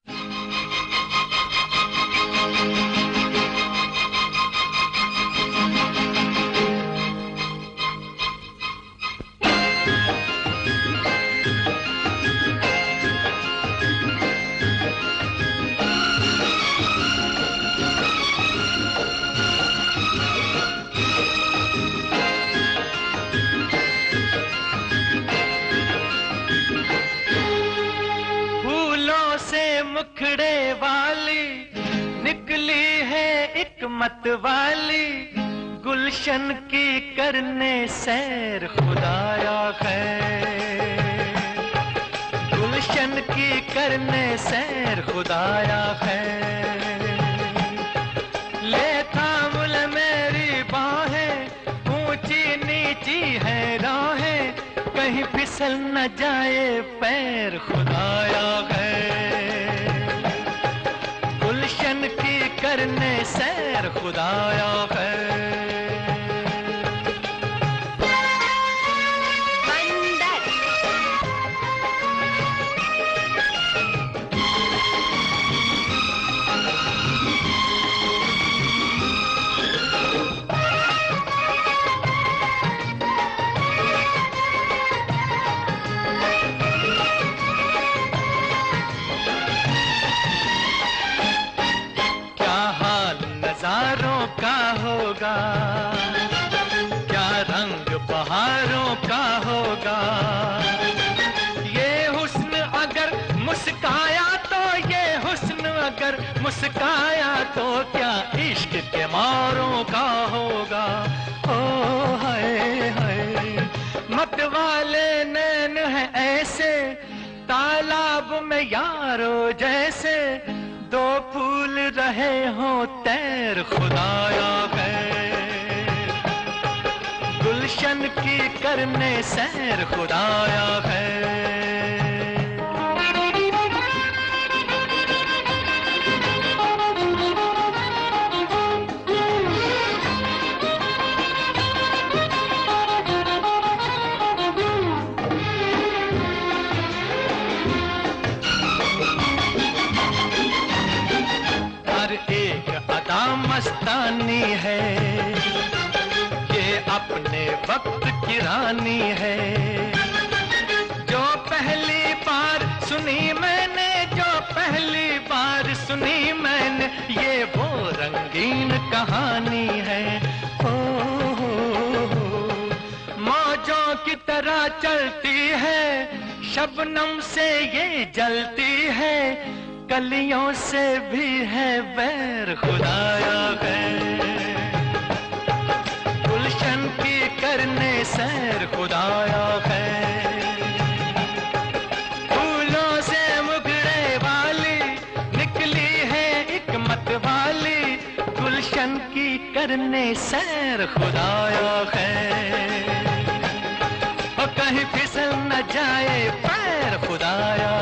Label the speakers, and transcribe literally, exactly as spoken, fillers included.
Speaker 1: मुखड़े वाली निकली है एक मत वाली, गुलशन की करने सैर खुदाया खैर, गुलशन की करने सैर खुदाया खैर। ले थाम ले मेरी बाहें, ऊंची नीची है राहें, कहीं फिसल न जाए पैर खुदाया खैर, गुलशन की करने सैर खुदाया खैर। नजारों का होगा, क्या रंग बहारों का होगा, ये हुस्न अगर मुस्काया तो, ये हुस्न अगर मुस्काया तो, क्या इश्क के मारों का होगा। ओ हाय हाय मत वाले नैन है ऐसे, तालाब में यारो जैसे, दो फूल रहे हों तैर खुदाया खैर, गुलशन की करने सैर खुदाया खैर। मस्तानी है, ये अपने वक्त की रानी है, जो पहली बार सुनी मैंने, जो पहली बार सुनी मैंने, ये वो रंगीन कहानी है। ओ मौजों की तरह चलती है, शबनम से ये जलती है, कलियों से भी है बैर खुदाया खैर, गुलशन की करने सैर खुदाया खैर। फूलों से मुखड़े वाली निकली है एक मत वाली, गुलशन की करने सैर खुदाया खैर, और कहीं फिसल न जाए पैर खुदाया